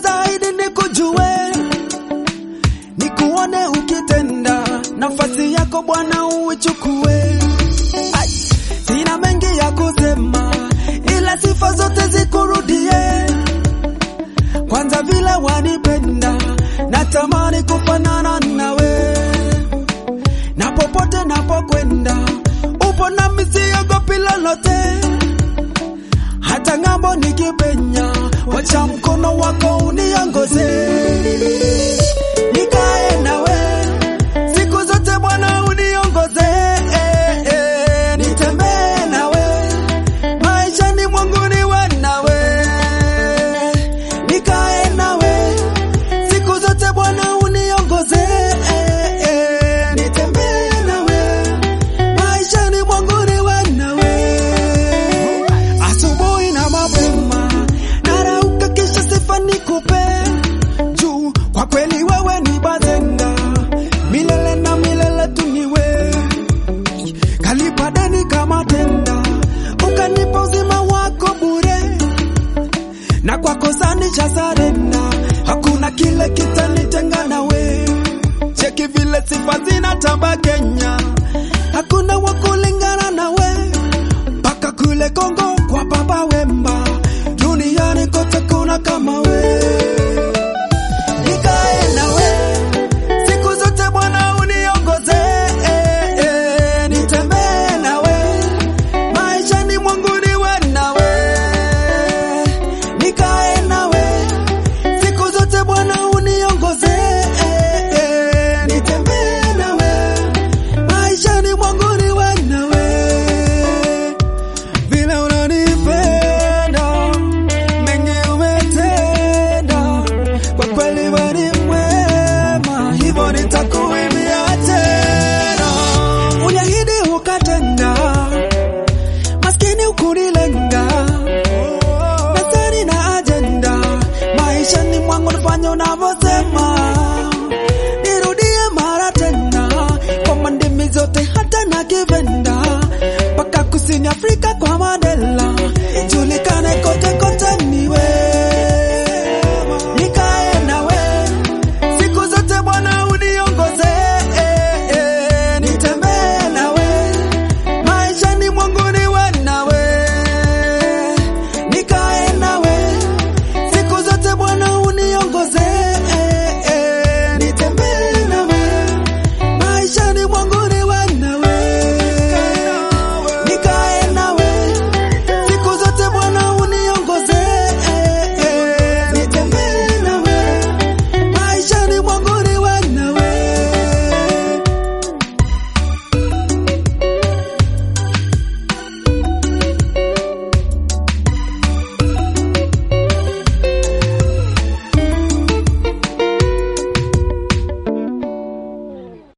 zaidi nikujue, nikuone ukitenda, nafasi yako Bwana uichukue. Sina mengi ya kusema, ila sifa zote zikurudie. Kwanza vile wanipenda, natamani kufanana nawe. Na popote napokwenda, upo nami siogopi lolote. Hata ngambo nikipenya, wacha mkono wako uniongoze. Nikae nawe siku zote Bwana uniongoze. Nitembee nawe maishani mwangu niwe nawe. Nikae nawe siku zote Bwana uniongoze. Nitembee nawe maishani mwangu niwe nawe. Asubuhi na mapema narauka kisha sifa nikupe. Juu kwa kweli wewe ni Bazenga, milele na milele tuniwe. Kalipa deni kama tenda, ukanipa uzima wako bure. Na kwa kosa nisha sarenda, hakuna kile kitanitenga nawe. Cheki vile sifa zinatamba Kenya, hakuna wakulingana nawe. Mpaka kule Kongo kwa Baba Wemba, duniani kote kuna kama we. Nikae nawe siku zote Bwana uniongoze. Nitembee nawe maishani mwangu niwe nawe. Nikae nawe siku zote Bwana uniongoze. Nitembee nawe maishani mwangu niwe nawe. Vile unanipenda, mengi umetenda, kwa kweli wewe ni mwema, hivyo nitakuimbia tena. Uliahidi ukatenda, maskini ukunilenga. Nadhani na agenda, maishani mwangu nifanye unavyosema. Nirudie mara tena, kwa mandimi zote hata na kivenda.